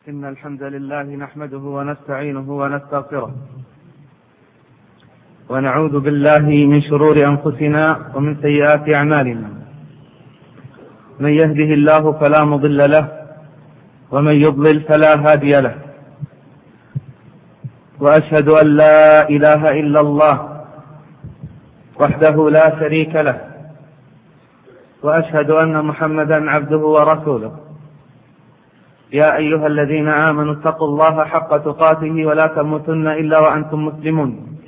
إن الحمد لله نحمده ونستعينه ونستغفره ونعوذ بالله من شرور أنفسنا ومن سيئات أعمالنا. من يهده الله فلا مضل له ومن يضلل فلا هادي له، وأشهد أن لا إله إلا الله وحده لا شريك له، وأشهد أن محمدا عبده ورسوله. يا أيها الذين آمنوا اتقوا الله حق تقاته ولا تموتن إلا وأنتم مسلمون.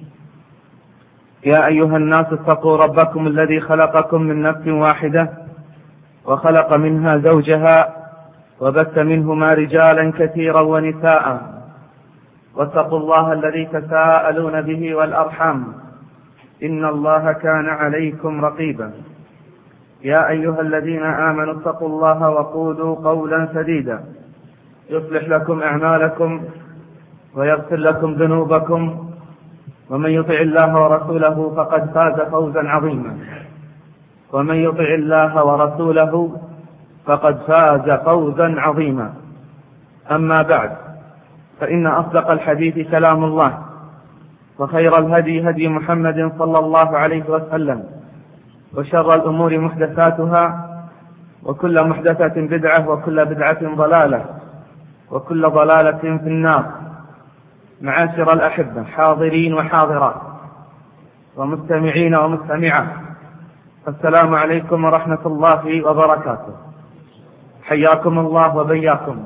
يا أيها الناس اتقوا ربكم الذي خلقكم من نفس واحدة وخلق منها زوجها وبث منهما رجالا كثيرا ونساء، واتقوا الله الذي تساءلون به والأرحام إن الله كان عليكم رقيبا. يا أيها الذين آمنوا اتقوا الله وقولوا قولا سديدا يصلح لكم أعمالكم ويغفر لكم ذنوبكم، ومن يطع الله ورسوله فقد فاز فوزا عظيما. ومن يطع الله ورسوله فقد فاز فوزا عظيما. أما بعد، فإن أصدق الحديث كلام الله، وخير الهدي هدي محمد صلى الله عليه وسلم، وشر الأمور محدثاتها، وكل محدثة بدعة، وكل بدعة ضلالة، وكل ضلالة في النار. معاشر الأحبة، حاضرين وحاضرات، ومستمعين ومستمعات، السلام عليكم ورحمة الله وبركاته. حياكم الله وبياكم،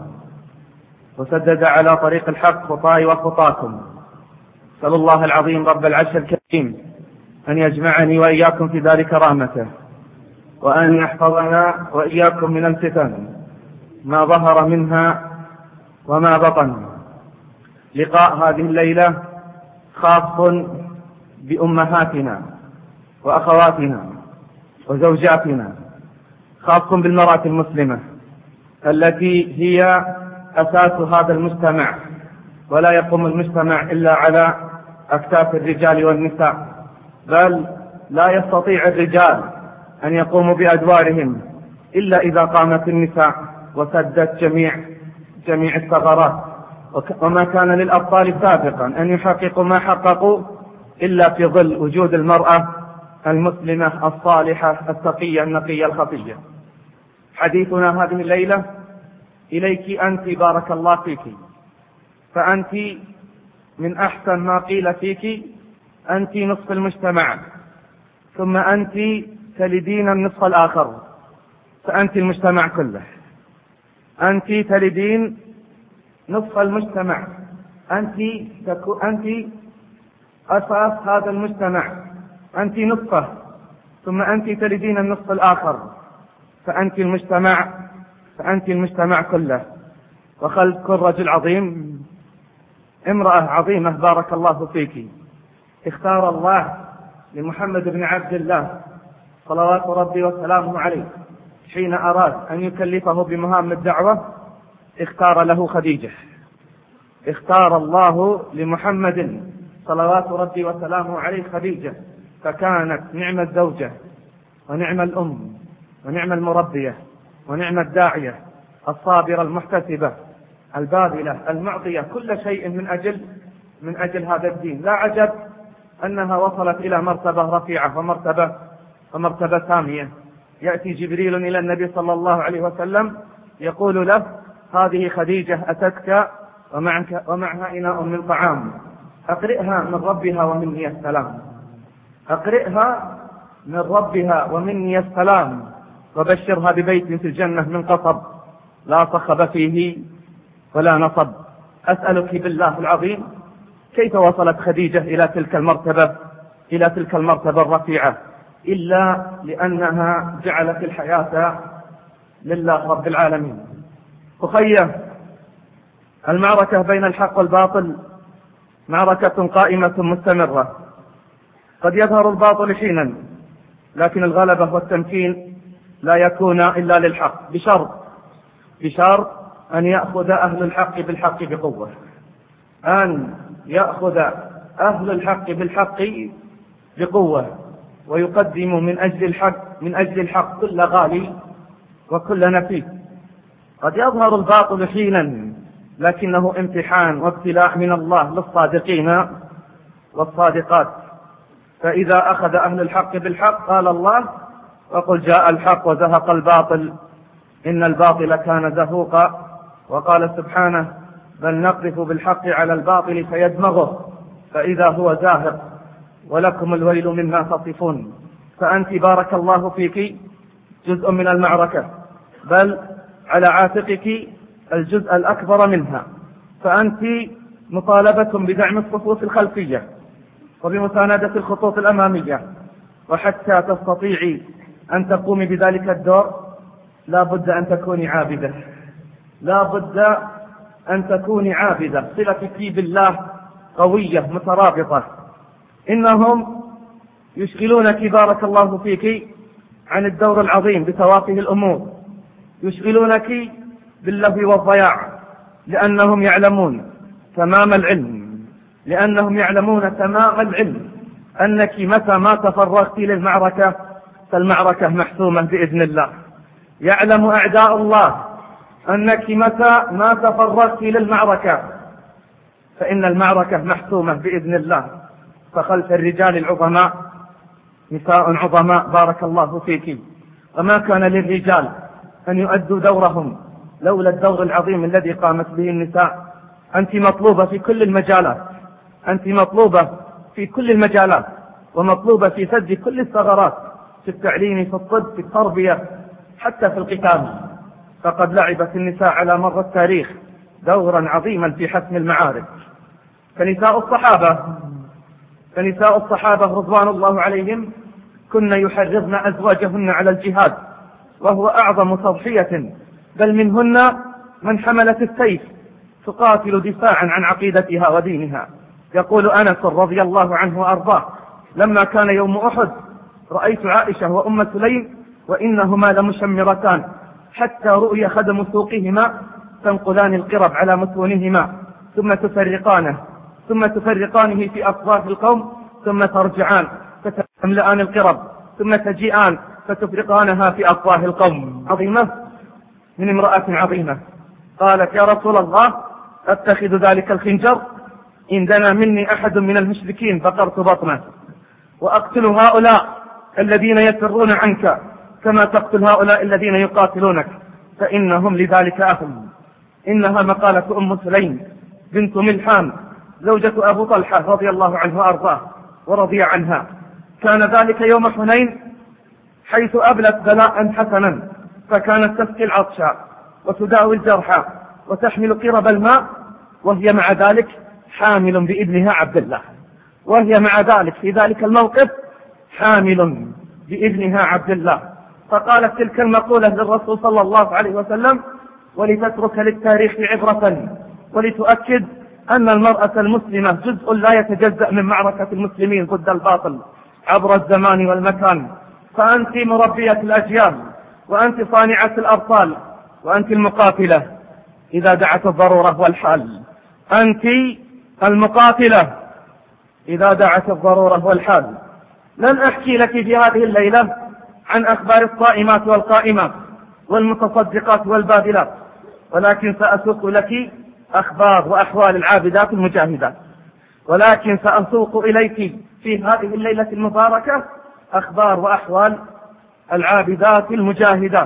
وسدد على طريق الحق خطاي وخطاكم. أسأل الله العظيم رب العرش الكريم أن يجمعني وإياكم في دار كرامته، وأن يحفظنا وإياكم من الفتن ما ظهر منها وما بطن. لقاء هذه الليلة خاص بأمهاتنا وأخواتنا وزوجاتنا، خاص بالمرأة المسلمة التي هي أساس هذا المجتمع، ولا يقوم المجتمع إلا على أكتاف الرجال والنساء، بل لا يستطيع الرجال أن يقوموا بأدوارهم إلا إذا قامت النساء وسدت جميع الثغرات. وما كان للأبطال سابقا أن يحققوا ما حققوا إلا في ظل وجود المرأة المسلمة الصالحة التقية النقية الخفية. حديثنا هذه الليلة إليك أنت، بارك الله فيك، فأنت من أحسن ما قيل فيك، أنت نصف المجتمع، ثم أنت تلدين النصف الآخر، فأنت المجتمع كله. أنت تلدين نصف المجتمع، أنت أساس هذا المجتمع، أنت نصفه، ثم أنت تلدين النصف الآخر، فأنت المجتمع كله. وخلف كل رجل عظيم امرأة عظيمة، بارك الله فيك. اختار الله لمحمد بن عبد الله صلوات ربي وسلامه عليه حين أراد أن يكلفه بمهام الدعوة، اختار له خديجة. اختار الله لمحمد صلوات ربي وسلامه عليه خديجة، فكانت نعم الزوجة ونعم الأم ونعم المربية ونعم الداعية، الصابرة المحتسبة الباذلة المعطية كل شيء من أجل هذا الدين. لا عجب أنها وصلت إلى مرتبة رفيعة ومرتبة سامية. يأتي جبريل إلى النبي صلى الله عليه وسلم يقول له: هذه خديجة أتتك ومعها إناء من طعام، أقرئها من ربها ومني السلام. أقرئها من ربها ومني السلام، وبشرها ببيت في الجنة من قصب لا صخب فيه ولا نصب. أسألك بالله العظيم، كيف وصلت خديجة إلى تلك المرتبة الرفيعة؟ إلا لأنها جعلت الحياة لله رب العالمين. أخيه، المعركة بين الحق والباطل معركة قائمة مستمرة. قد يظهر الباطل حينا، لكن الغلبة والتمكين لا يكون إلا للحق، بشرط أن يأخذ أهل الحق بالحق بقوة، أن يأخذ أهل الحق بالحق بقوة، ويقدم من أجل الحق كل غالي وكل نفيس. قد يظهر الباطل حينا، لكنه امتحان وابتلاء من الله للصادقين والصادقات. فإذا أخذ أهل الحق بالحق قال الله: وقل جاء الحق وزهق الباطل إن الباطل كان زهوقا. وقال سبحانه: بل نقذف بالحق على الباطل فيدمغه فإذا هو زاهق ولكم الويل مما تصفون. فأنت بارك الله فيك جزء من المعركة، بل على عاتقك الجزء الأكبر منها، فأنت مطالبة بدعم الصفوف الخلفية وبمساندة الخطوط الأمامية. وحتى تستطيعي أن تقومي بذلك الدور لا بد أن تكوني عابدة، لا بد أن تكوني عابدة. صلتك بالله قوية مترابطة. إنهم يشغلونك بارك الله فيك عن الدور العظيم بتوافه الأمور، يشغلونك باللهو والضياع، لأنهم يعلمون تمام العلم، أنك متى ما تفرغت للمعركة فالمعركة محسومة بإذن الله. يعلم أعداء الله أنك متى ما تفرغت للمعركة فإن المعركة محسومة بإذن الله. فخلف الرجال العظماء نساء عظماء بارك الله فيك، وما كان للرجال أن يؤدوا دورهم لولا الدور العظيم الذي قامت به النساء. أنت مطلوبة في كل المجالات، أنت مطلوبة في كل المجالات، ومطلوبة في سد كل الثغرات، في التعليم، في الطب، في التربية، حتى في القتال. فقد لعبت النساء على مر التاريخ دورا عظيما في حسم المعارك. فنساء الصحابة رضوان الله عليهم كن يحرضن أزواجهن على الجهاد، وهو أعظم تضحية، بل منهن من حملت السيف تقاتل دفاعا عن عقيدتها ودينها. يقول أنس رضي الله عنه وأرضاه: لما كان يوم أحد رأيت عائشة وأم سليم وإنهما لمشمرتان، حتى رؤي خدم سوقهما تنقلان القرب على متونهما ثم تفرقانه في أصواف القوم، ثم ترجعان فتملأان القرب، ثم تجيئان فتفرقانها في أصواف القوم. عظيمة من امرأة عظيمة. قالت: يا رسول الله، أتخذ ذلك الخنجر؟ إن دنا مني أحد من المشركين فقرت بطنه، وأقتل هؤلاء الذين يفرون عنك كما تقتل هؤلاء الذين يقاتلونك، فإنهم لذلك أهل. إنها مقالة أم سليم بنت ملحان زوجة أبو طلحة رضي الله عنه وأرضاه ورضي عنها. كان ذلك يوم حنين، حيث أبلت بلاء حسنا، فكانت تسقي العطشى وتداوي الجرحى وتحمل قرب الماء، وهي مع ذلك حامل بابنها عبد الله، وهي مع ذلك في ذلك الموقف حامل بابنها عبد الله. فقالت تلك المقولة للرسول صلى الله عليه وسلم ولتترك للتاريخ عبرة، ولتؤكد أن المرأة المسلمة جزء لا يتجزأ من معركة المسلمين ضد الباطل عبر الزمان والمكان. فأنت مربية الأجيال، وأنت صانعة الأبطال، وأنت المقاتلة إذا دعت الضرورة والحال. أنت المقاتلة إذا دعت الضرورة والحال. لن أحكي لك في هذه الليلة عن أخبار الصائمات والقائمات والمتصدقات والباذلات، ولكن سأسوق لك أخبار وأحوال العابدات المجاهدات، ولكن سأسوق إليك في هذه الليلة المباركة أخبار وأحوال العابدات المجاهدات.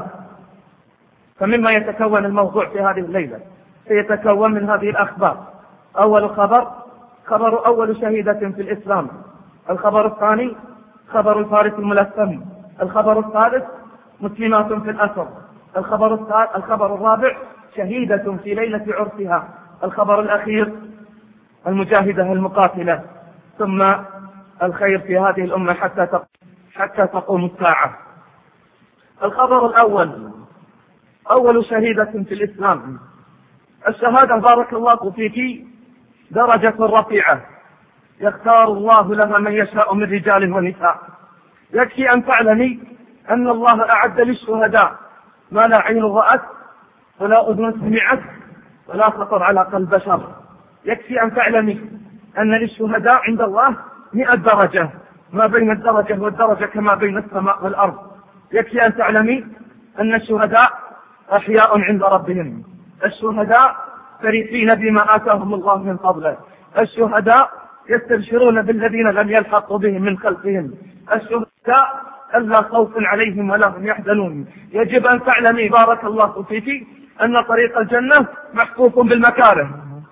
فمما يتكون الموضوع في هذه الليلة سيتكون من هذه الأخبار. أول خبر أول شهيدة في الإسلام. الخبر الثاني خبر الفارس الملثم. الخبر الثالث مسلمات في الأسر. الخبر الرابع شهيدة في ليلة عرسها. الخبر الأخير المجاهدة المقاتلة. ثم الخير في هذه الأمة حتى تقوم الساعة. الخبر الأول أول شهيدة في الإسلام. الشهادة بارك الله فيك درجة رفيعة يختار الله لها من يشاء من رجال ونساء. يكفي أن تعلمي أن الله أعد للشهداء ما لا عين رأت ولا أذن سمعت ولا خطر على قلب بشر. يكفي أن تعلمي أن للشهداء عند الله 100 درجة، ما بين الدرجة والدرجة كما بين السماء والأرض. يكفي أن تعلمي أن الشهداء أحياء عند ربهم. الشهداء فرحين بما آتاهم الله من فضله. الشهداء يستبشرون بالذين لم يلحقوا بهم من خلفهم. الشهداء ألا خوف عليهم ولا هم يحزنون. يجب أن تعلمي بارك الله فيك أن طريق الجنة محفوف بالمكاره.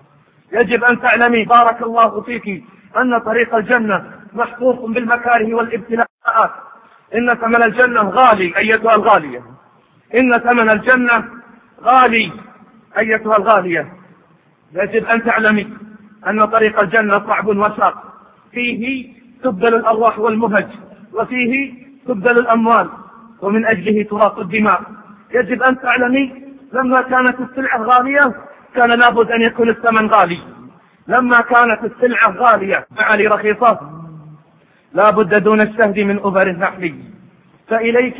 يجب أن تعلمي بارك الله فيك أن طريق الجنة محفوف بالمكاره والابتلاءات. إن ثمن الجنة غالي أيتها الغالية، إن ثمن الجنة غالي أيتها الغالية. يجب أن تعلمي أن طريق الجنة صعب وشاق، فيه تبذل الأرواح والمهج، وفيه تبذل الأموال، ومن أجله تراق الدماء. يجب أن تعلمي لما كانت السلعة غالية كان لابد أن يكون الثمن غالي. لما كانت السلعة غالية معالي رخيصة لابد دون الشهد من أبر النحل. فإليك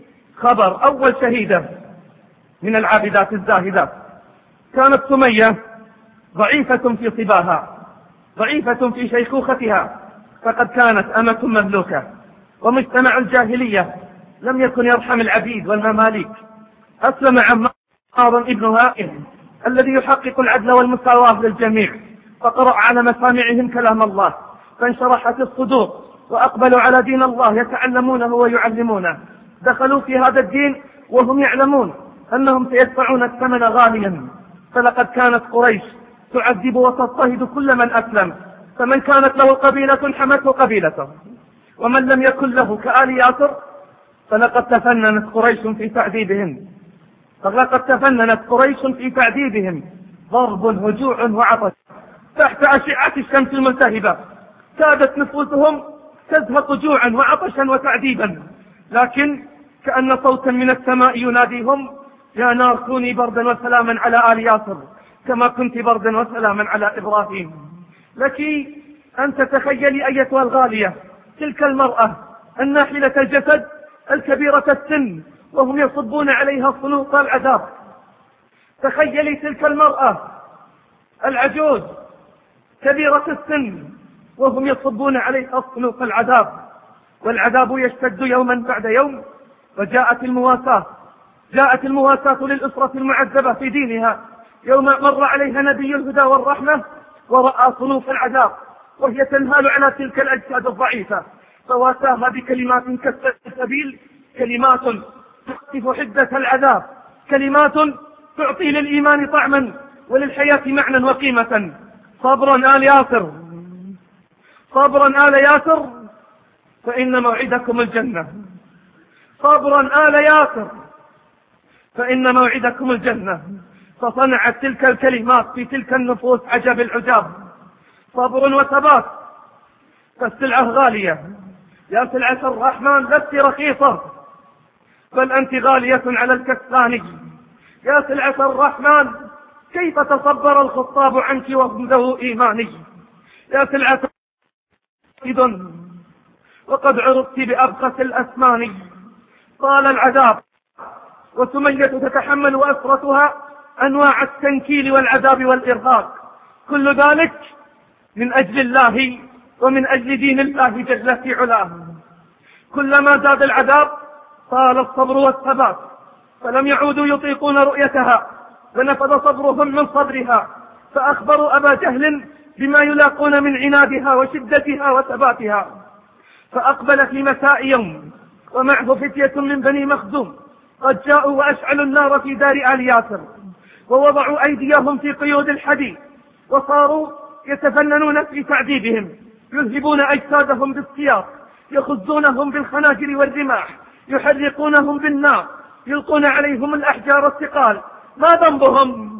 خبر أول شهيدة من العابدات الزاهدات. كانت سمية ضعيفة في صباها، ضعيفة في شيخوختها، فقد كانت أمة مملوكة، ومجتمع الجاهلية لم يكن يرحم العبيد والمماليك. أسلم عمار ابنها الذي يحقق العدل والمساواة للجميع، فقرأ على مسامعهم كلام الله فانشرحت الصدور وأقبلوا على دين الله يتعلمونه ويعلمونه. دخلوا في هذا الدين وهم يعلمون أنهم سيدفعون الثمن غاليا. فلقد كانت قريش تعذب وتضطهد كل من أسلم، فمن كانت له قبيلة حمته قبيلته، ومن لم يكن له كآل ياسر فلقد تفننت قريش في تعذيبهم. فلقد تفننت قريش في تعذيبهم ضرب هجوع وعطش تحت أشعة الشمس الملتهبة. كادت نفوسهم تزهق جوعا وعطشا وتعذيبا، لكن كأن صوتا من السماء يناديهم: يا نار كوني بردا وسلاما على آل ياسر كما كنت بردا وسلاما على إبراهيم. لك أن تتخيلي أيتها الغالية تلك المرأة الناحلة الجسد الكبيرة السن وهم يصبون عليها صنوط العذاب. تخيلي تلك المرأة العجوز كبيرة السن وهم يصبون عليها صنوط العذاب، والعذاب يشتد يوما بعد يوم. وجاءت المواساة، جاءت المواساة للأسرة المعذبة في دينها يوم مر عليها نبي الهدى والرحمة ورأى صنوف العذاب وهي تنهال على تلك الأجساد الضعيفة، فواساها بكلمات كالسبيل، كلمات تخفف حدة العذاب، كلمات تعطي للإيمان طعما وللحياة معنى وقيمة. صبرا آل ياسر، صبرا آل ياسر فإن موعدكم الجنة، صبرا آل ياسر فإن موعدكم الجنة. فصنعت تلك الكلمات في تلك النفوس عجب العجاب. صبر وثبات. فالسلعة غالية يا سلعة الرحمن، لست رخيصة بل أنت غالية على الكسلان. يا سلعة الرحمن كيف تصبر الخطاب عنك وهم ذو إيماني. يا سلعة إذن وقد عرضت بأبخس الأثمان. طال العذاب وسمية تتحمل وأسرتها أنواع التنكيل والعذاب والإرهاق، كل ذلك من أجل الله ومن أجل دين الله جل في علاه. كلما زاد العذاب طال الصبر والثبات، فلم يعودوا يطيقون رؤيتها ونفذ صبرهم من صبرها، فأخبروا أبا جهل بما يلاقون من عنادها وشدتها وثباتها. فأقبل في مساء يوم ومعه فتية من بني مخزوم قد جاءوا وأشعلوا النار في دار آل ياسر ووضعوا أيديهم في قيود الحديد وصاروا يتفننون في تعذيبهم، يذهبون أجسادهم بالسياط، يخزونهم بالخناجر والرماح، يحرقونهم بالنار، يلقون عليهم الأحجار الثقال. ما ذنبهم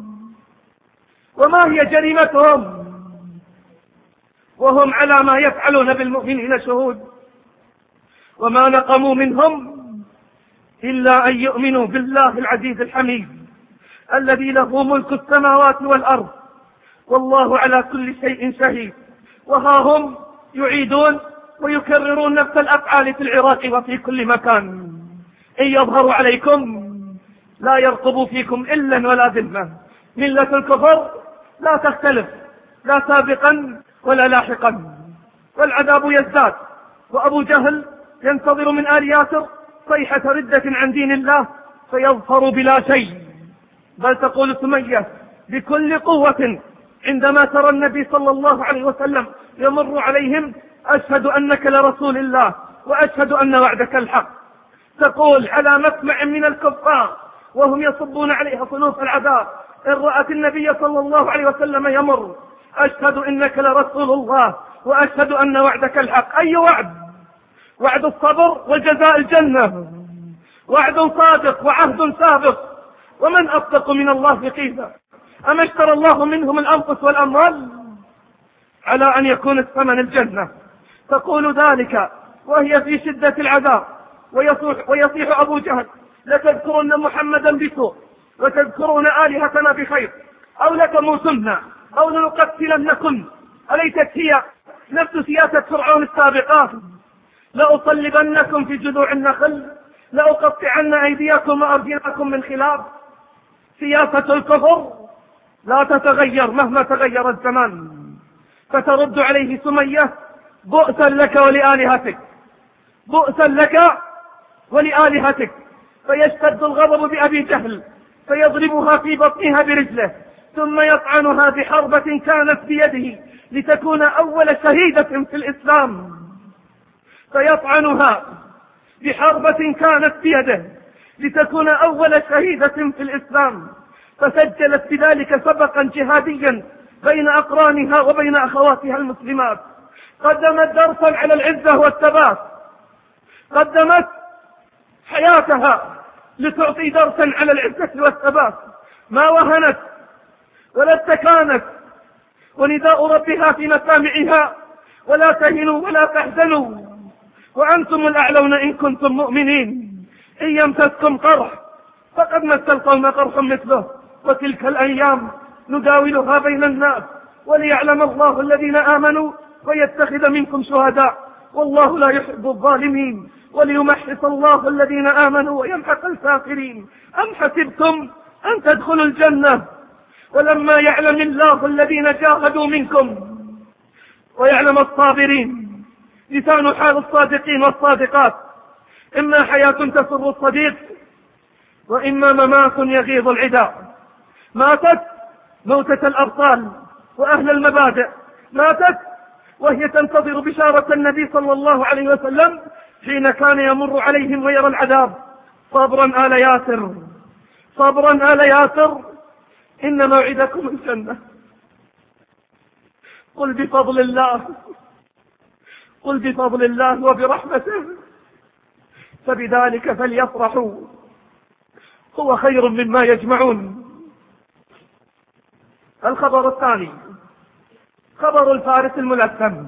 وما هي جريمتهم وهم على ما يفعلون بالمؤمنين شهود؟ وما نقموا منهم إلا أن يؤمنوا بالله العزيز الحميد الذي له ملك السماوات والأرض والله على كل شيء شهيد. وها هم يعيدون ويكررون نفس الأفعال في العراق وفي كل مكان. إن يظهروا عليكم لا يرقبوا فيكم إلا ولا ذمة. ملة الكفر لا تختلف لا سابقا ولا لاحقا، والعذاب يزداد. وأبو جهل ينتظر من آل ياسر صيحة ردة عن دين الله فيظفر بلا شيء. بل تقول سمية: بكل قوة عندما ترى النبي صلى الله عليه وسلم يمر عليهم: أشهد أنك لرسول الله وأشهد أن وعدك الحق. تقول على مسمع من الكفار وهم يصبون عليها صنوف العذاب: إن رأت النبي صلى الله عليه وسلم يمر: أشهد إنك لرسول الله وأشهد أن وعدك الحق. أي وعد؟ وعد الصبر وجزاء الجنة، وعد صادق وعهد سابق. ومن أصدق من الله قيلا؟ أما اشترى الله منهم الأنفس والأموال على أن يكون الثمن الجنة؟ تقول ذلك وهي في شدة العذاب، ويصيح أبو جهل: لتذكرن محمدا بسوء وتذكرون آلهتنا بخير، أو لتموتن أو لنقتلنكم. أليست هي نفس سياسة فرعون السابقات؟ لأصلبنكم في جذوع النخل، لأقطعن أيديكم وأرجلكم من خلاف. سياسة الكفر لا تتغير مهما تغير الزمان. فترد عليه سمية: بؤسا لك ولآلهتك، بؤسا لك ولآلهتك. فيشتد الغضب بأبي جهل فيضربها في بطنها برجله، ثم يطعنها بحربة كانت بيده لتكون أول شهيدة في الإسلام. فيطعنها بحربة كانت بيده لتكون أول شهيدة في الإسلام، فسجلت بذلك سبقا جهاديا بين أقرانها وبين أخواتها المسلمات. قدمت درسا على العزة والثبات، قدمت حياتها لتعطي درسا على العزة والثبات. ما وهنت ولا استكانت، ونداء ربها في مسامعها: ولا تهنوا ولا تحزنوا وأنتم الأعلون إن كنتم مؤمنين. إن يمسسكم قرح فقد مس القوم قرح مثله، وتلك الأيام نداولها بين الناس وليعلم الله الذين آمنوا ويتخذ منكم شهداء والله لا يحب الظالمين وليمحص الله الذين آمنوا ويمحق الكافرين. أم حسبتم أن تدخلوا الجنة ولما يعلم الله الذين جاهدوا منكم ويعلم الصابرين؟ لسان حال الصادقين والصادقات: إما حياة تسر الصديق وإما ممات يغيظ العداء. ماتت موتة الأبطال وأهل المبادئ، ماتت وهي تنتظر بشارة النبي صلى الله عليه وسلم حين كان يمر عليهم ويرى العذاب: صبرا آل ياسر، صبرا آل ياسر، إن موعدكم الجنة. قل بفضل الله، قل بفضل الله وبرحمته فبذلك فليفرحوا هو خير مما يجمعون. الخبر الثاني خبر الفارس الملثم.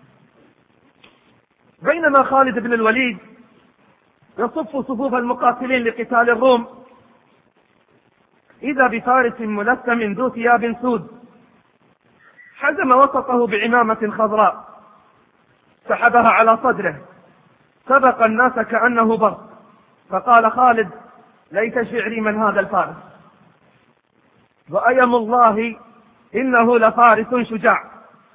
بينما خالد بن الوليد يصف صفوف المقاتلين لقتال الروم، إذا بفارس ملثم ذو ثياب سود حزم وسطه بعمامة خضراء سحبها على صدره، سبق الناس كأنه برق، فقال خالد: ليت شعري من هذا الفارس، وأيم الله إنه لفارس شجاع.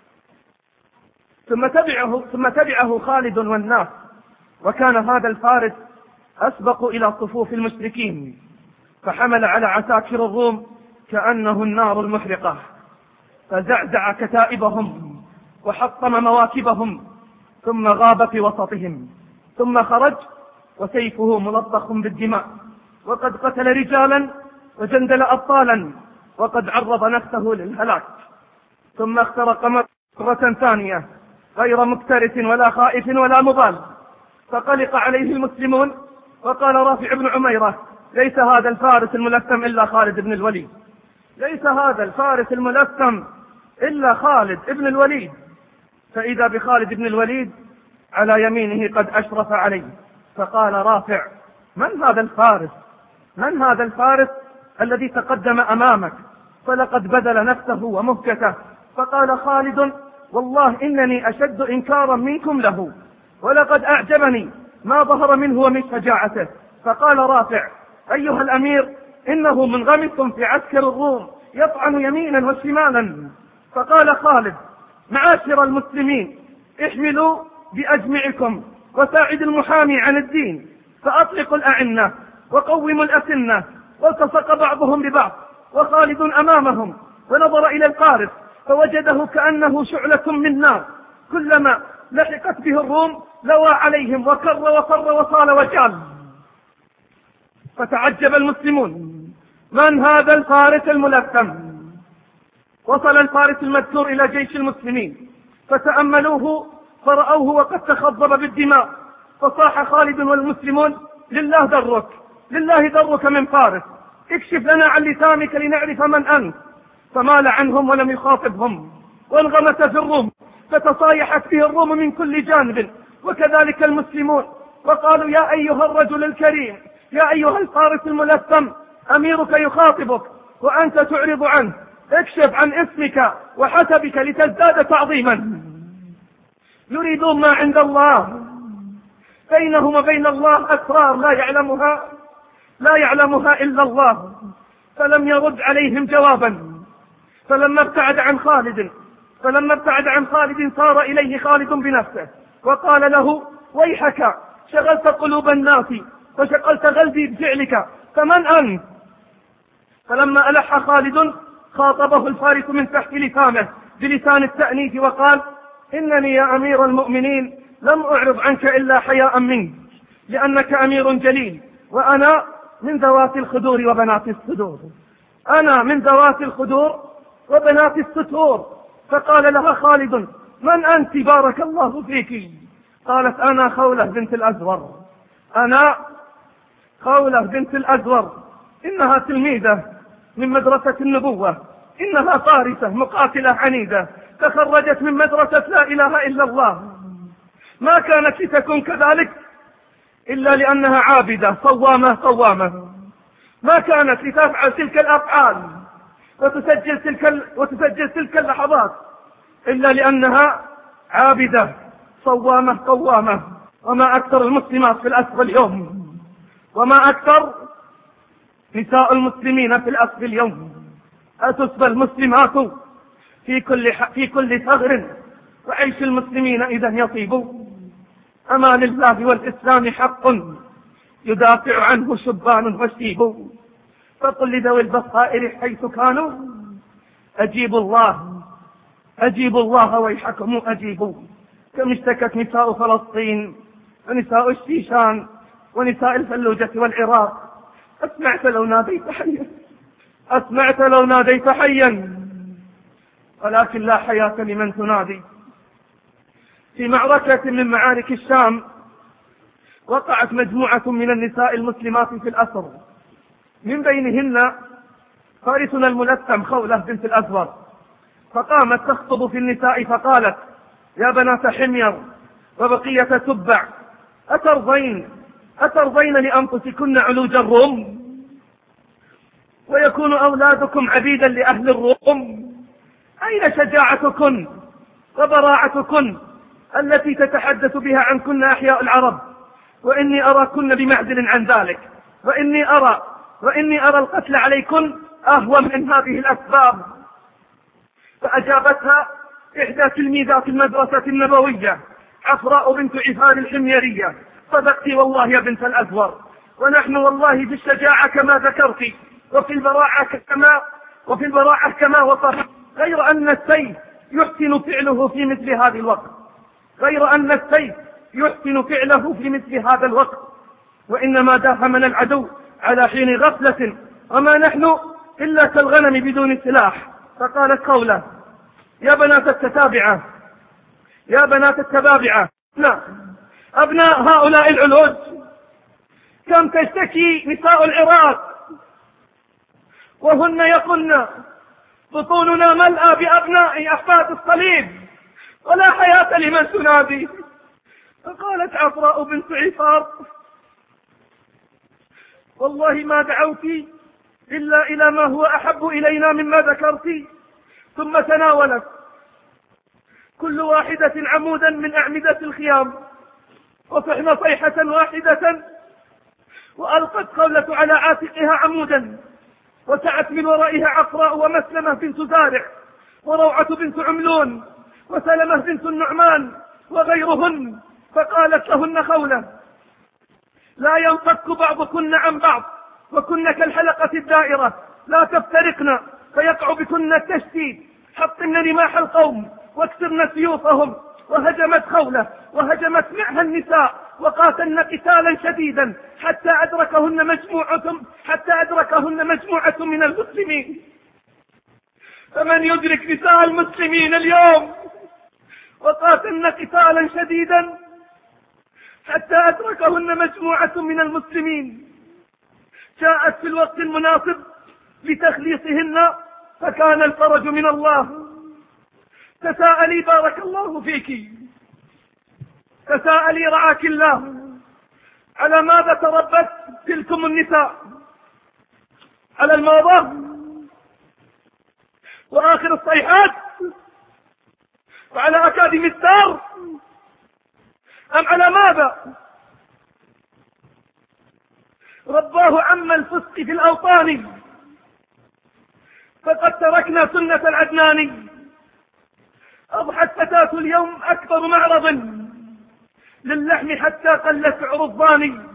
ثم تبعه خالد والناس، وكان هذا الفارس أسبق إلى صفوف المشركين، فحمل على عساكر الروم كأنه النار المحرقة، فزعزع كتائبهم وحطم مواكبهم، ثم غاب في وسطهم، ثم خرج وسيفه ملطخ بالدماء، وقد قتل رجالا وجندل أبطالا، وقد عرض نفسه للهلاك. ثم اخترق مرة ثانية غير مكترث ولا خائف ولا مبال، فقلق عليه المسلمون، وقال رافع بن عميرة: ليس هذا الفارس الملثم إلا خالد بن الوليد، ليس هذا الفارس الملثم إلا خالد بن الوليد. فإذا بخالد بن الوليد على يمينه قد أشرف عليه، فقال رافع: من هذا الفارس؟ من هذا الفارس الذي تقدم أمامك فلقد بذل نفسه ومهجته؟ فقال خالد: والله إنني أشد إنكارا منكم له، ولقد أعجبني ما ظهر منه ومن شجاعته. فقال رافع: أيها الأمير، إنه منغمس في عسكر الروم يطعن يمينا وشمالا. فقال خالد: معاشر المسلمين، احملوا بأجمعكم وساعد المحامي عن الدين، فأطلقوا الأعنة وقوموا الأسنة، والتصق بعضهم ببعض، وخالد أمامهم، ونظر إلى الفارس فوجده كأنه شعلة من نار، كلما لحقت به الروم لوى عليهم وكر وفر وصال وجال. فتعجب المسلمون: من هذا الفارس الملثم؟ وصل الفارس المذكور إلى جيش المسلمين فتأملوه فرأوه وقد تخضب بالدماء، فصاح خالد والمسلمون: لله درك، لله درك من فارس، اكشف لنا عن لسانك لنعرف من أنت. فمال عنهم ولم يخاطبهم، وانغمس في الروم فتصايحت به الروم من كل جانب، وكذلك المسلمون، وقالوا: يا أيها الرجل الكريم، يا أيها الفارس الملثم، أميرك يخاطبك وأنت تعرض عنه، اكشف عن اسمك وحسبك لتزداد تعظيما. يريدون ما عند الله، بينهم وبين الله أسرار لا يعلمها إلا الله. فلم يرد عليهم جوابا. فلما ابتعد عن خالد صار إليه خالد بنفسه وقال له: ويحك، شغلت قلوب الناس وشغلت قلبي بفعلك، فمن أنت؟ فلما ألح خالد خاطبه الفارس من تحت لسانه بلسان التأنيث وقال: إنني يا أمير المؤمنين لم أعرض عنك إلا حياء منك، لأنك أمير جليل، وأنا من ذوات الخدور وبنات الصدور، أنا من ذوات الخدور وبنات الستور. فقال لها خالد: من أنت بارك الله فيك؟ قالت: أنا خولة بنت الأزور، أنا خولة بنت الأزور، إنها تلميذة من مدرسة النبوة، إنها فارسة مقاتلة عنيدة، تخرجت من مدرسة لا إله إلا الله. ما كانت لتكون كذلك إلا لأنها عابدة صوامة. ما كانت لتفعل تلك الأفعال وتسجل تلك اللحظات إلا لأنها عابدة صوامة. وما أكثر المسلمات في الأسر اليوم، وما أكثر نساء المسلمين في الأسر اليوم. أتسبى المسلمات في كل ثغر، وعيش المسلمين إذا يطيب. أما لله والإسلام حق يدافع عنه شبان وشيب، فقل لذوي البصائر حيث كانوا: أجيبوا الله ويحكم أجيبوا. كم اشتكت نساء فلسطين ونساء الشيشان ونساء الفلوجة والعراق: أسمعت لو ناديت حيا، ولكن لا حياة لمن تنادي. في معركة من معارك الشام وقعت مجموعة من النساء المسلمات في الأسر، من بينهن فارسنا الملثم خولة بنت الأزور، فقامت تخطب في النساء فقالت: يا بنات حمير وبقية تبع، أترضين لأنفسكن علوج الروم ويكون أولادكم عبيدا لأهل الروم؟ أين شجاعتكن وبراعتكن التي تتحدث بها عنكن أحياء العرب؟ وإني أراكن بمعزل عن ذلك، وإني أرى القتل عليكن أهون من هذه الأسباب. فأجابتها إحدى تلميذات المدرسة النبوية عفراء بنت عفار الحميرية: صدقت والله يا بنت الأزور، ونحن والله بالشجاعة كما ذكرت وفي البراعة كما وصفت، غير أن السيف يحسن فعله في مثل هذا الوقت، وإنما داهمنا العدو على حين غفلة، وما نحن إلا كالغنم بدون سلاح. فقالت خولة: يا بنات التبابعة، أبناء هؤلاء العلوج، كم تشتكي نساء العراق وهن يقولن: بطوننا ملأى بأبناء أحفاد الصليب، ولا حياة لمن تنادي. فقالت عفراء بنت عفار: والله ما دعوت إلا إلى ما هو أحب إلينا مما ذكرت. ثم تناولت كل واحدة عمودا من أعمدة الخيام، وصحن صيحة واحدة، وألقت خولة على عاتقها عمودا، وسعت من ورائها عفراء ومسلمة بنت زارع وروعة بنت عملون وسلمة بنت النعمان وغيرهن. فقالت لهن خولة: لا ينفك بعضكن عن بعض، وكن كالحلقة الدائرة لا تفترقن فيقع بكن التشتيت، حطمن رماح القوم واكسرن سيوفهم. وهجمت خولة وهجمت معها النساء وقاتلن قتالا شديدا حتى أدركهن مجموعة من المسلمين. فمن يدرك نساء المسلمين اليوم وقاتلن قتالا شديدا حتى أدركهن مجموعة من المسلمين، جاءت في الوقت المناسب لتخليصهن، فكان الفرج من الله. تساءلي بارك الله فيك، تساءلي رعاك الله، على ماذا تربت تلكم النساء؟ على الموضة وآخر الصيحات وعلى أكاديمي ستار، أم على ماذا؟ رباه عم الفسق في الأوطان، فقد تركنا سنة العدنان. أضحت فتاة اليوم أكبر معرض للحم حتى قل سعر الضان،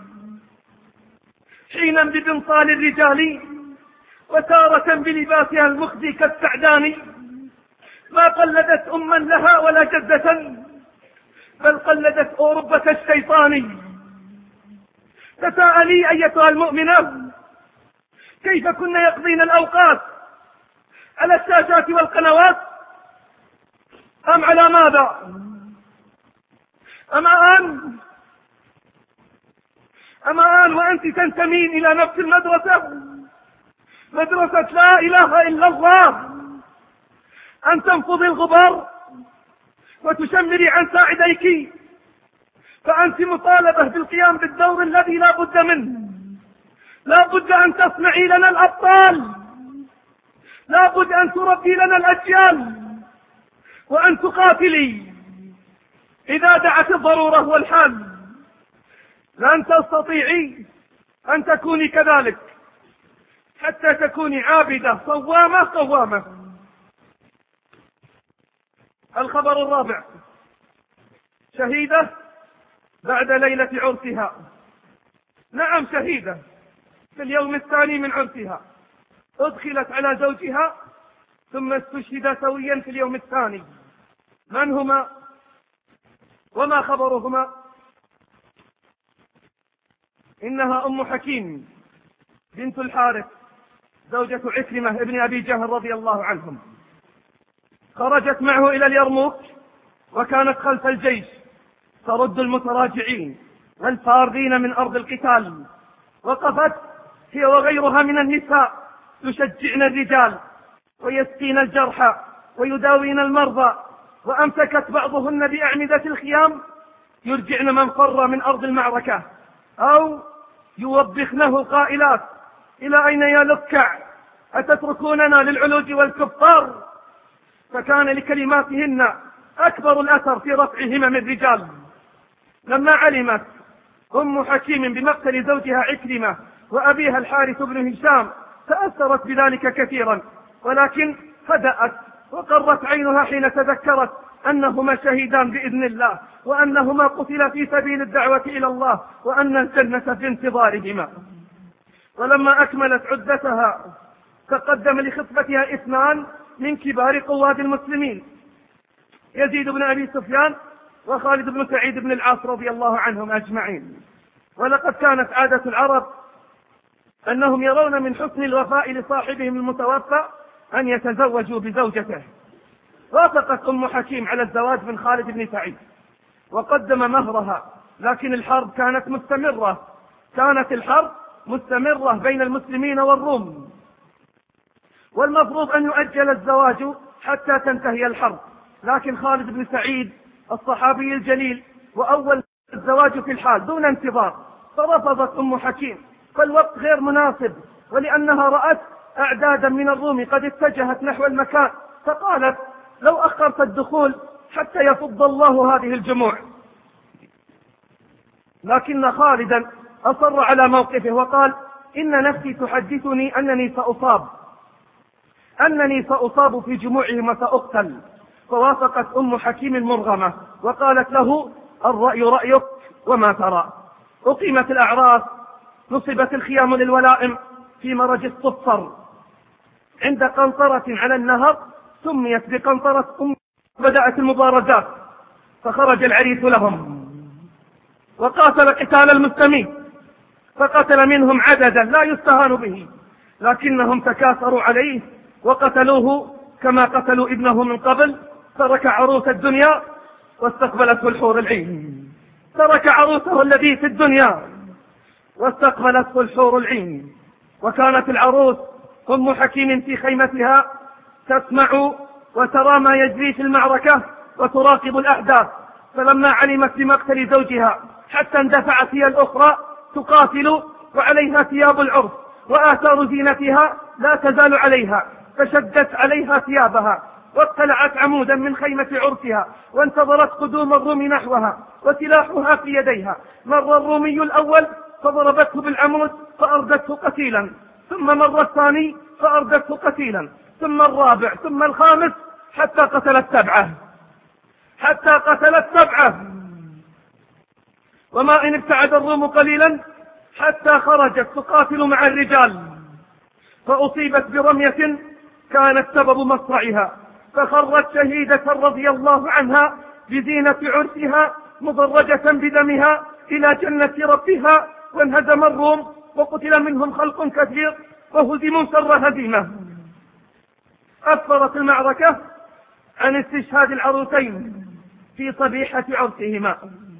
حينا ببنطال الرجال وتارة بلباسها المخزي كالسعدان. ما قلدت أما لها ولا جدة، بل قلدت أوروبة الشيطان. تساءلي أيتها المؤمنة، كيف كن يقضين الأوقات؟ على الشاشات والقنوات أم على ماذا؟ أما آن وأنت تنتمين إلى نفس المدرسة، مدرسة لا إله إلا الله، أن تنفضي الغبار وتشمري عن ساعديك، فأنت مطالبة بالقيام بالدور الذي لا بد منه. لا بد أن تصنعي لنا الأبطال، لا بد أن تربي لنا الأجيال، وأن تقاتلي إذا دعت الضرورة والحال. لن تستطيعي أن تكوني كذلك حتى تكوني عابدة صوامة. الخبر الرابع: شهيدة بعد ليلة عرسها. نعم، شهيدة في اليوم الثاني من عرسها، أدخلت على زوجها ثم استشهد سويا في اليوم الثاني. من هما وما خبرهما؟ إنها أم حكيم بنت الحارث زوجة عكرمة ابن أبي جهل رضي الله عنهم. خرجت معه إلى اليرموك، وكانت خلف الجيش ترد المتراجعين والفارين من أرض القتال. وقفت هي وغيرها من النساء يشجعن الرجال ويسقين الجرحى ويداوين المرضى، وأمسكت بعضهن بأعمدة الخيام يرجعن من فر من أرض المعركة، أو يوبخنه قائلات: إلى أين يا لكع؟ أتتركوننا للعلوج والكفار؟ فكان لكلماتهن أكبر الأثر في رفع همم الرجال. لما علمت أم حكيم بمقتل زوجها عكرمة وأبيها الحارث بن هشام تأثرت بذلك كثيرا، ولكن هدأت وقرت عينها حين تذكرت أنهما شهيدان بإذن الله، وأنهما قتلا في سبيل الدعوة إلى الله، وأن الجنة في انتظارهما. ولما أكملت عدتها تقدم لخطبتها اثنان من كبار قواد المسلمين: يزيد بن أبي سفيان وخالد بن سعيد بن العاص رضي الله عنهم أجمعين. ولقد كانت عادة العرب أنهم يرون من حسن الوفاء لصاحبهم المتوفى أن يتزوجوا بزوجته. وافقت أم حكيم على الزواج من خالد بن سعيد وقدم مهرها، لكن الحرب كانت مستمرة بين المسلمين والروم، والمفروض أن يؤجل الزواج حتى تنتهي الحرب. لكن خالد بن سعيد الصحابي الجليل وأول الزواج في الحال دون انتظار، فرفضت أم حكيم، فالوقت غير مناسب، ولأنها رأت أعدادا من الروم قد اتجهت نحو المكان، فقالت: لو أخرت الدخول حتى يفض الله هذه الجموع. لكن خالدا أصر على موقفه وقال: إن نفسي تحدثني أنني سأصاب في جموعهم وسأقتل. فوافقت أم حكيم مرغمة وقالت له: الرأي رأيك وما ترى. أقيمت الأعراس، نصبت الخيام للولائم في مرج الصفر، عند قنطرة على النهر سميت بقنطرة بدأت المبارزات، فخرج العريس لهم وقاتل قتال المسلمين، فقتل منهم عددا لا يستهان به، لكنهم تكاثروا عليه وقتلوه كما قتلوا ابنه من قبل. ترك عروس الدنيا واستقبلته الحور العين، ترك عروسه الذي في الدنيا واستقبلته الحور العين. وكانت العروس أم حكيم في خيمتها تسمع وترى ما يجري في المعركة وتراقب الأحداث، فلما علمت بمقتل زوجها حتى اندفعت هي الأخرى تقاتل وعليها ثياب العرس وآثار زينتها لا تزال عليها، فشدت عليها ثيابها واقتلعت عمودا من خيمة عرسها وانتظرت قدوم الروم نحوها وسلاحها في يديها. مر الرومي الأول فضربته بالعمود فأردته قتيلا، ثم مر الثاني فأردته قتيلا، ثم الرابع، ثم الخامس، حتى قتلت سبعة. وما إن ابتعد الروم قليلا حتى خرجت تقاتل مع الرجال، فأصيبت برمية كانت سبب مصرعها، فخرت شهيدة رضي الله عنها بزينة عرسها مضرجة بدمها إلى جنة ربها. وانهزم الروم وقتل منهم خلق كثير وهزموا شر هزيمة. أسفرت المعركة عن استشهاد العروسين في صبيحة عرسهما،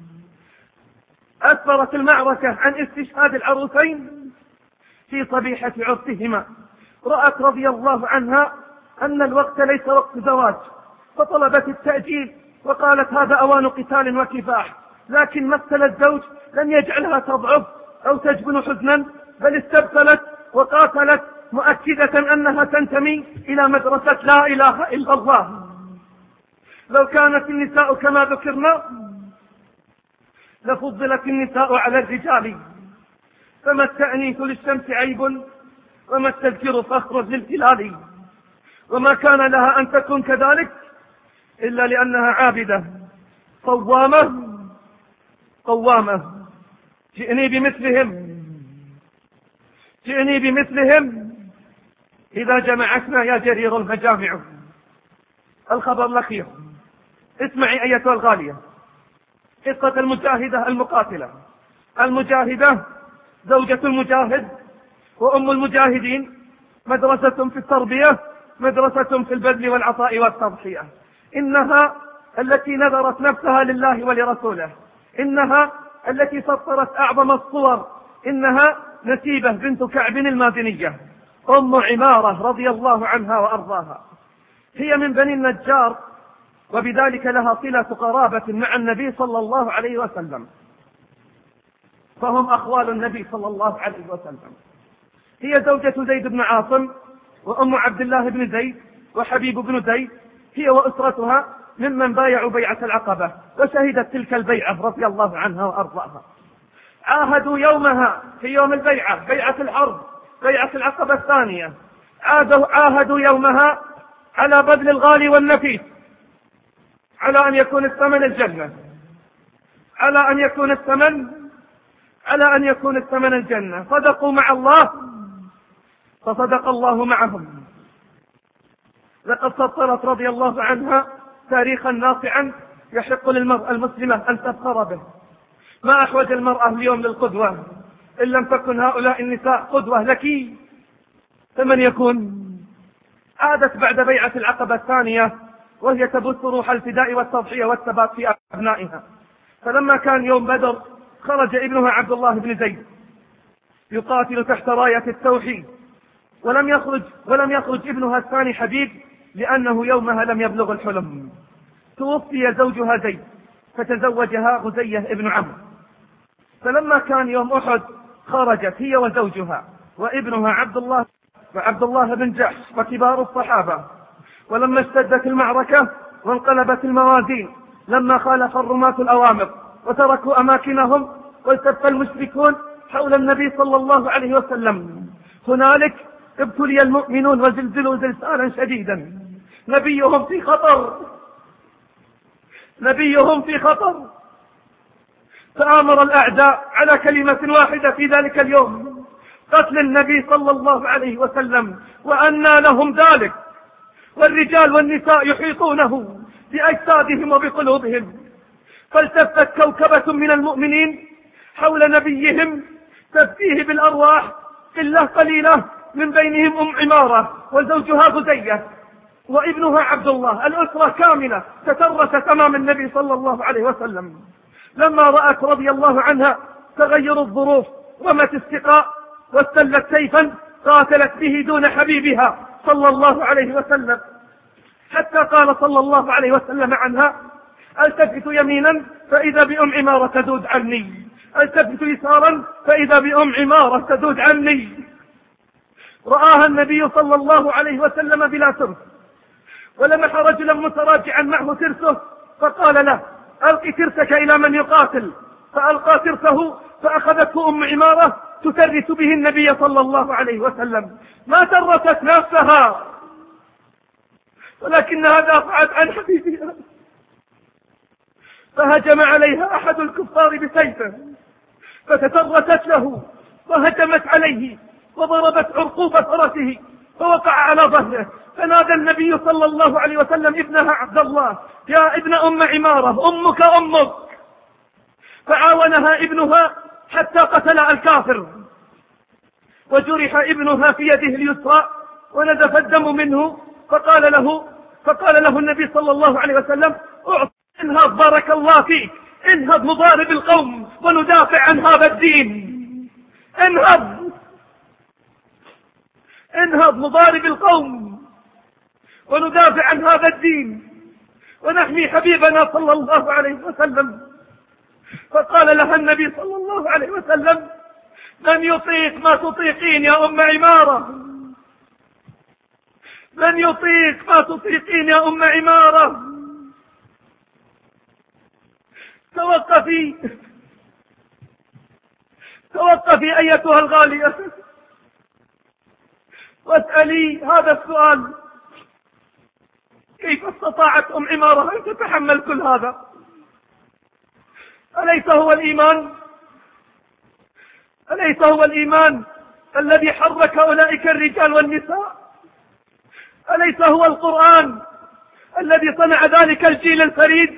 أسفرت المعركة عن استشهاد العروسين في صبيحة عرسهما. رأت رضي الله عنها أن الوقت ليس وقت زواج، فطلبت التأجيل وقالت هذا أوان قتال وكفاح، لكن مقتل الزوج لم يجعلها تضعف أو تجبن حزنا، بل استبسلت وقاتلت مؤكدة أنها تنتمي إلى مدرسة لا إله إلا الله. لو كانت النساء كما ذكرنا لفضلت النساء على الرجال، فما التأنيث للشمس عيب وما التذكير فخر للهلال، وما كان لها أن تكون كذلك إلا لأنها عابدة قوامة. جئني بمثلهم إذا جمعتنا يا جرير المجامع. الخبر الأخير، اسمعي أيتها الغالية قصة المجاهدة المقاتلة. المجاهدة زوجة المجاهد وأم المجاهدين، مدرسة في التربية، مدرسة في البذل والعطاء والتضحية. إنها التي نذرت نفسها لله ولرسوله، إنها التي سطرت أعظم الصور. إنها نسيبة بنت كعب المازنية أم عمارة رضي الله عنها وأرضاها. هي من بني النجار، وبذلك لها صلة قرابة مع النبي صلى الله عليه وسلم، فهم أخوال النبي صلى الله عليه وسلم. هي زوجة زيد بن عاصم وأم عبد الله بن زيد وحبيب بن زيد، هي وأسرتها ممن بايعوا بيعة العقبة وشهدت تلك البيعة رضي الله عنها وأرضاها. عاهدوا يومها في يوم البيعة، بيعة الحرب، بيعة العقبة الثانية، عاهدوا يومها على بذل الغالي والنفيس، على أن يكون الثمن الجنة، على أن يكون الثمن الجنة. صدقوا مع الله فصدق الله معهم. لقد سطرت رضي الله عنها تاريخا ناصعا يحق للمرأة المسلمة أن تفخر به. ما أحوج المرأة اليوم للقدوة، إن لم تكن هؤلاء النساء قدوة لك فمن يكون؟ عادت بعد بيعة العقبة الثانية وهي تبث روح الفداء والتضحية والثبات في أبنائها. فلما كان يوم بدر خرج ابنها عبد الله بن زيد يقاتل تحت راية التوحيد، ولم يخرج ابنها الثاني حبيب لأنه يومها لم يبلغ الحلم. توفي زوجها زيد فتزوجها غزية ابن عمرو. فلما كان يوم أحد خرجت هي وزوجها وابنها عبد الله بن جحش وكبار الصحابة. ولما اشتدت المعركة وانقلبت الموازين، لما خالف الرماة الأوامر وتركوا أماكنهم والتف المشركون حول النبي صلى الله عليه وسلم، هنالك ابتلي المؤمنون وزلزلوا زلزالا شديدا. نبيهم في خطر، فآمر الأعداء على كلمة واحدة في ذلك اليوم: قتل النبي صلى الله عليه وسلم وأنى لهم ذلك، والرجال والنساء يحيطونه بأجسادهم وبقلوبهم. فالتفت كوكبة من المؤمنين حول نبيهم تفديه بالأرواح قلة قليلة، من بينهم أم عمارة وزوجها غزية وابنها عبد الله. الأسرة كاملة تترست أمام النبي صلى الله عليه وسلم. لما رأت رضي الله عنها تغير الظروف رمت السقاء واستلت سيفا قاتلت به دون حبيبها صلى الله عليه وسلم، حتى قال صلى الله عليه وسلم عنها: التفت يمينا فإذا بأم عمارة تذود عني، التفت يسارا فإذا بأم عمارة تذود عني. رآها النبي صلى الله عليه وسلم بلا ترس، ولمح رجلا متراجعا معه ترسه فقال له: ألق ترسك إلى من يقاتل. فألقى ترسه فأخذته أم عمارة تترس به النبي صلى الله عليه وسلم. ما ترست نفسها ولكنها دافعت عن حبيبها، فهجم عليها أحد الكفار بسيفه فتترست له وهجمت عليه وضربت عرقوب فرسه فوقع على ظهره. فنادى النبي صلى الله عليه وسلم ابنها عبد الله: يا ابن أم عمارة، أمك أمك. فعاونها ابنها حتى قتل الكافر، وجرح ابنها في يده اليسرى ونزف الدم منه. فقال له النبي صلى الله عليه وسلم: انهض بارك الله فيك، انهض نضارب القوم وندافع عن هذا الدين. انهض نضارب القوم وندافع عن هذا الدين ونحمي حبيبنا صلى الله عليه وسلم. فقال لها النبي صلى الله عليه وسلم: من يطيق ما تطيقين يا أم عمارة، من يطيق ما تطيقين يا أم عمارة. توقفي أيتها الغالية واسألي هذا السؤال: كيف استطاعت أم عمارة أن تتحمل كل هذا؟ أليس هو الإيمان الذي حرك أولئك الرجال والنساء؟ أليس هو القرآن الذي صنع ذلك الجيل الفريد؟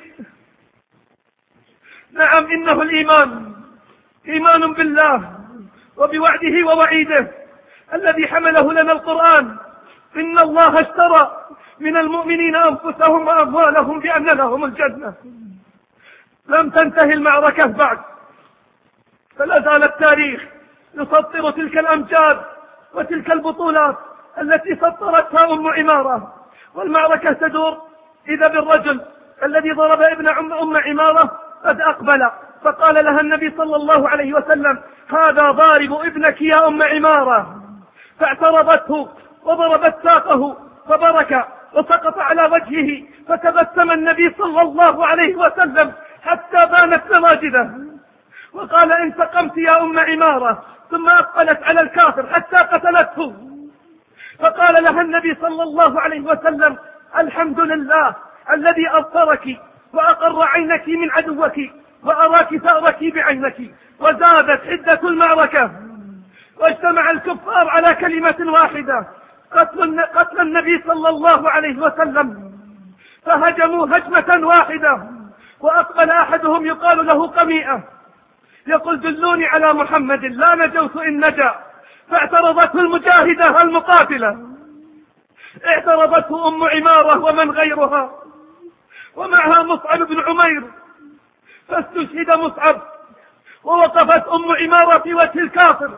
نعم، إنه الإيمان، إيمان بالله وبوعده ووعيده الذي حمله لنا القرآن: إن الله اشترى من المؤمنين أنفسهم وأموالهم بأن لهم الجنة. لم تنتهي المعركة بعد، فلا زال التاريخ يسطر تلك الأمجاد وتلك البطولات التي سطرتها أم عمارة. والمعركة تدور إذا بالرجل الذي ضرب ابن أم عمارة قد أقبل، فقال لها النبي صلى الله عليه وسلم: هذا ضارب ابنك يا أم عمارة. فاعترضته وضربت ساقه فبرك وسقط على وجهه، فتبسم النبي صلى الله عليه وسلم حتى بانت نواجذه وقال: انتقمت يا أم عمارة. ثم أقبلت على الكافر حتى قتلته، فقال لها النبي صلى الله عليه وسلم: الحمد لله الذي أبصرك وأقر عينك من عدوك وأراك ثأرك بعينك. وزادت حدة المعركة واجتمع الكفار على كلمة واحدة: قتل النبي صلى الله عليه وسلم. فهجموا هجمة واحدة، وأقبل أحدهم يقال له قميئة يقول: دلوني على محمد لا نجوت إن نجا. فاعترضته المجاهدة المقاتلة، اعترضته أم عمارة ومن غيرها، ومعها مصعب بن عمير، فاستشهد مصعب ووقفت أم عمارة في وجه الكافر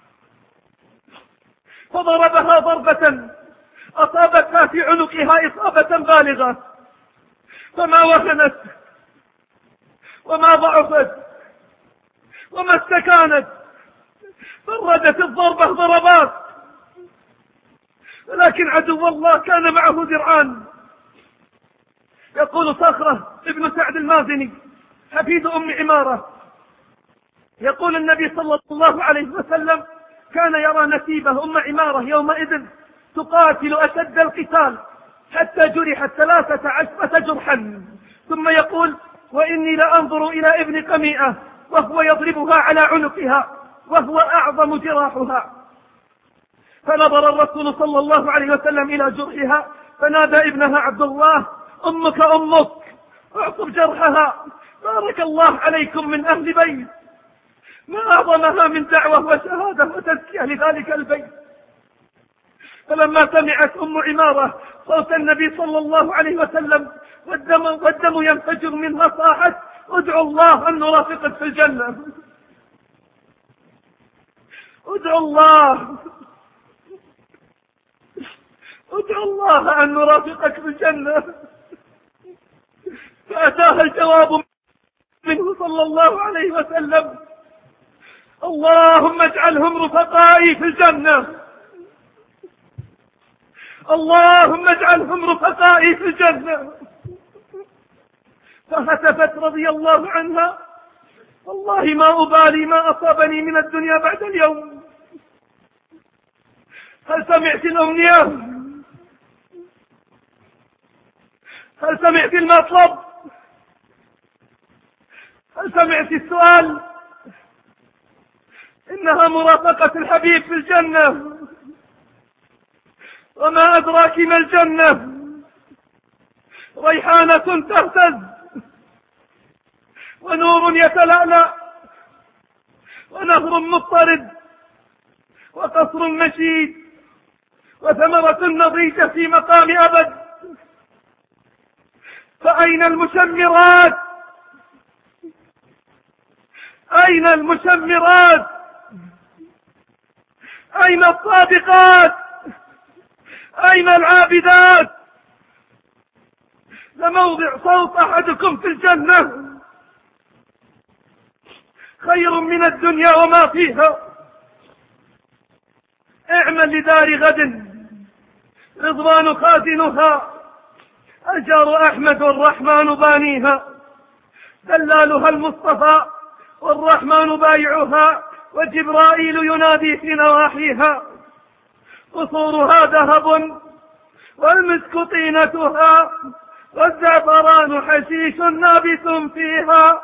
فضربها ضربة أصابتها في عنقها إصابة بالغة، فما وهنت وما ضعفت وما استكانت، فردت الضربة ضربات. ولكن عدو الله كان معه درعان. يقول صخرة ابن سعد المازني حفيد أم عمارة: يقول النبي صلى الله عليه وسلم: كان يرى نسيبه أم عمارة يومئذ تقاتل أشد القتال حتى جرحت 13 جرحا، ثم يقول: وإني لأنظر إلى ابن قميئة وهو يضربها على عنقها وهو أعظم جراحها. فنظر الرسول صلى الله عليه وسلم إلى جرحها فنادى ابنها عبد الله: أمك أمك، اعصب جرحها، بارك الله عليكم من أهل بيت. ما أعظمها من دعوة وشهادة وتزكية لذلك البيت. فلما سمعت أم عمارة صوت النبي صلى الله عليه وسلم والدم ينفجر منها صاحت: ادعوا الله أن نرافقك في الجنة، ادعوا الله أن نرافقك في الجنة. فأتاها الجواب منه صلى الله عليه وسلم: اللهم اجعلهم رفقائي في الجنة، اللهم اجعلهم رفقائي في الجنة. فهتفت رضي الله عنها: والله ما أبالي ما أصابني من الدنيا بعد اليوم. هل سمعت الأمنية؟ هل سمعت المطلب؟ هل سمعت السؤال؟ إنها مرافقة الحبيب في الجنة. وما أدراك ما الجنة؟ ريحانة تهتز، ونور يتلألأ، ونهر مضطرد، وقصر مشيد، وثمرة نضيجة في مقام أبد. فأين المشمرات؟ أين المشمرات؟ أين الصادقات؟ أين العابدات؟ لموضع صوت أحدكم في الجنة خير من الدنيا وما فيها. اعمل لدار غد رضوان خازنها، الجار أحمد والرحمن بانيها، دلالها المصطفى والرحمن بايعها، وجبرائيل ينادي في نواحيها. قصورها ذهب والمسك طينتها، والزعفران حشيش نابت فيها.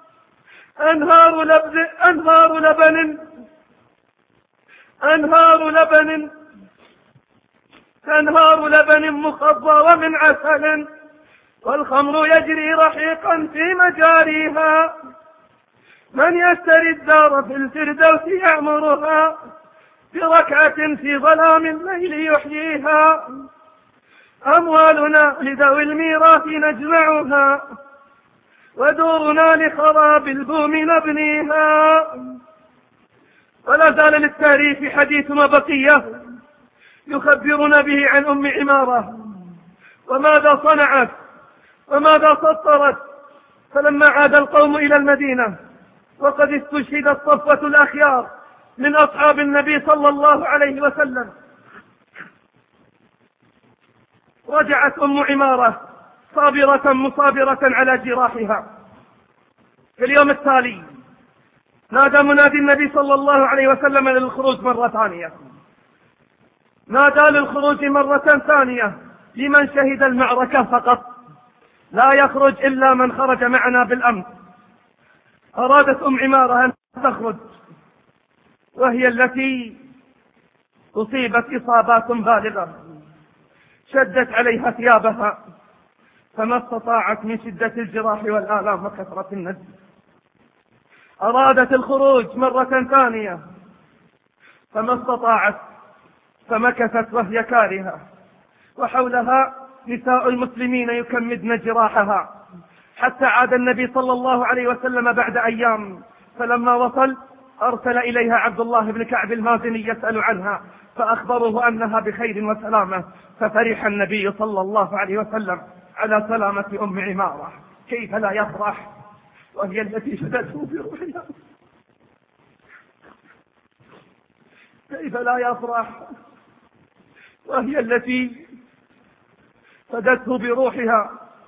أنهار لبن مخضى ومن عسل، والخمر يجري رحيقا في مجاريها. من يشتري الدار في الفردوس يعمرها، بركعة في ظلام الليل يحييها. أموالنا لذوي الميراث نجمعها، ودورنا لخراب البوم نبنيها. ولا زال للتاريخ حديث وبقية يخبرنا به عن أم عمارة، وماذا صنعت وماذا سطرت. فلما عاد القوم إلى المدينة وقد استشهدت صفوة الأخيار من أصحاب النبي صلى الله عليه وسلم، رجعت أم عمارة صابرة مصابرة على جراحها. في اليوم التالي نادى منادي النبي صلى الله عليه وسلم للخروج مرة ثانية، نادى للخروج مرة ثانية لمن شهد المعركة فقط، لا يخرج إلا من خرج معنا بالأمن. أرادت أم عمارة أن تخرج، وهي التي أصيبت إصابات بالغة، شدت عليها ثيابها فما استطاعت من شدة الجراح والآلام وكثرة النزف. أرادت الخروج مرة ثانية فما استطاعت، فمكثت وهي كارهة، وحولها نساء المسلمين يكمدن جراحها، حتى عاد النبي صلى الله عليه وسلم بعد أيام. فلما وصل أرسل إليها عبد الله بن كعب المازني يسأل عنها، فأخبره أنها بخير وسلامة. ففرح النبي صلى الله عليه وسلم على سلامة أم عمارة. كيف لا يفرح وهي التي فدته بروحها؟ كيف لا يفرح وهي التي فدته بروحها؟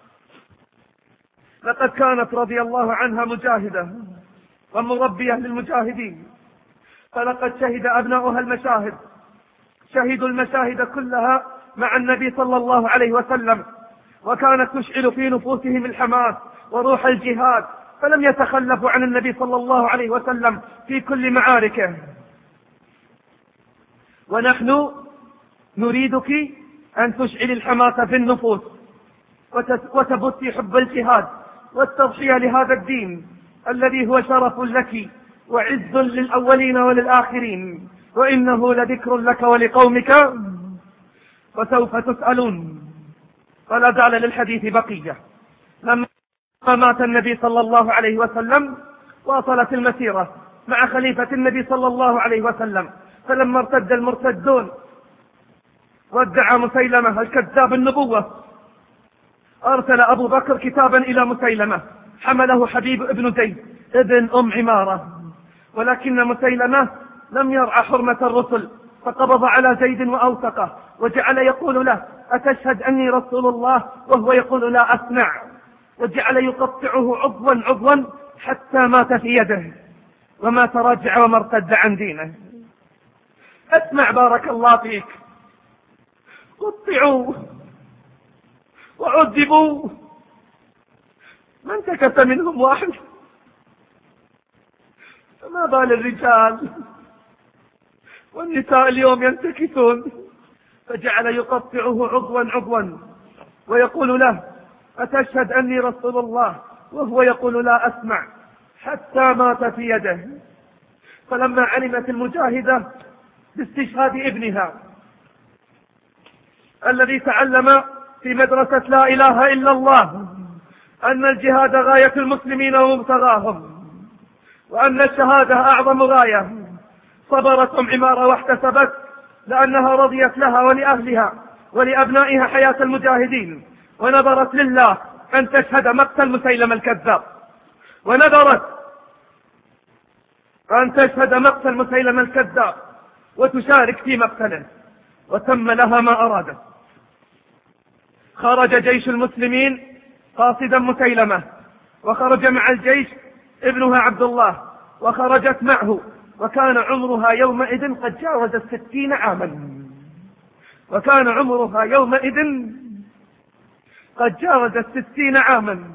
لقد كانت رضي الله عنها مجاهدة ومربية للمجاهدين، فلقد شهد أبناؤها المشاهد، شهدوا المشاهد كلها مع النبي صلى الله عليه وسلم، وكانت تشعل في نفوسهم الحماس وروح الجهاد، فلم يتخلفوا عن النبي صلى الله عليه وسلم في كل معاركه. ونحن نريدك أن تشعل الحماس في النفوس وتبثي حب الجهاد والتضحية لهذا الدين الذي هو شرف لك وعز للأولين وللآخرين، وإنه لذكر لك ولقومك وسوف تسألون. فلا زال للحديث بقية. لما مات النبي صلى الله عليه وسلم واصلت المسيرة مع خليفة النبي صلى الله عليه وسلم، فلما ارتد المرتدون وادعى مسيلمة الكذاب النبوة، أرسل أبو بكر كتابا إلى مسيلمة حمله حبيب ابن زيد ابن عمارة، ولكن مسيلمة لم يرعى حرمة الرسل، فقبض على زيد وأوثقه وجعل يقول له: أتشهد أني رسول الله؟ وهو يقول: لا أسمع، وجعل يقطعه عضوا عضوا حتى مات في يده وما تراجع وما ارتد عن دينه. اسمع بارك الله فيك، قطعوا وعذبوا، ما انتكس منهم واحد، فما بال الرجال والنساء اليوم ينتكسون. فجعل يقطعه عضوا عضوا ويقول له: أتشهد أني رسول الله؟ وهو يقول: لا أسمع، حتى مات في يده. فلما علمت المجاهدة باستشهاد ابنها الذي تعلم في مدرسة لا إله إلا الله أن الجهاد غاية المسلمين ومبتغاهم، وأن الشهادة أعظم غاية، صبرت عمارة واحتسبت، لأنها رضيت لها ولأهلها ولأبنائها حياة المجاهدين، ونذرت لله أن تشهد مقتل مسيلمة الكذاب، ونذرت أن تشهد مقتل مسيلمة الكذاب وتشارك في مقتله، وتم لها ما أرادت. خرج جيش المسلمين قاصدا مسيلمة، وخرج مع الجيش ابنها عبد الله، وخرجت معه، وكان عمرها يومئذ قد جاوز 60 عاما، وكان عمرها يومئذ قد جاوز 60 عاما.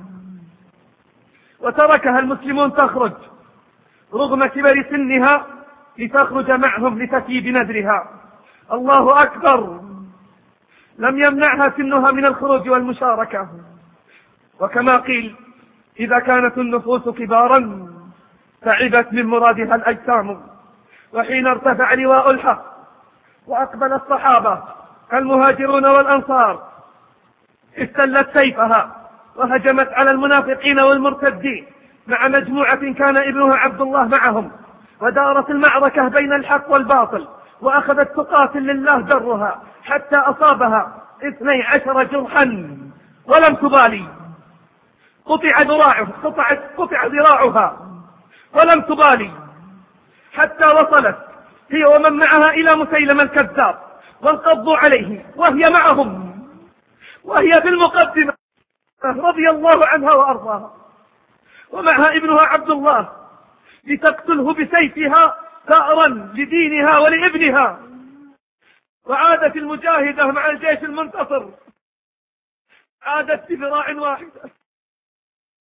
وتركها المسلمون تخرج رغم كبر سنها لتخرج معهم لتفي بنذرها. الله أكبر، لم يمنعها سنها من الخروج والمشاركة. وكما قيل: إذا كانت النفوس كبارا تعبت من مرادها الأجسام. وحين ارتفع لواء الحق وأقبل الصحابة المهاجرون والأنصار استلت سيفها وهجمت على المنافقين والمرتدين مع مجموعة كان ابنها عبد الله معهم، ودارت المعركة بين الحق والباطل، وأخذت تقاتل لله درها حتى أصابها 12 جرحا ولم تبالي. قطع ذراعها ولم تبالي، حتى وصلت هي ومن معها إلى مسيلمة الكذاب وانقضوا عليه وهي معهم، وهي في المقدمة رضي الله عنها وأرضاها، ومعها ابنها عبد الله لتقتله بسيفها ثأرا لدينها ولابنها. وعادت المجاهدة مع الجيش المنتصر، عادت بذراع واحدة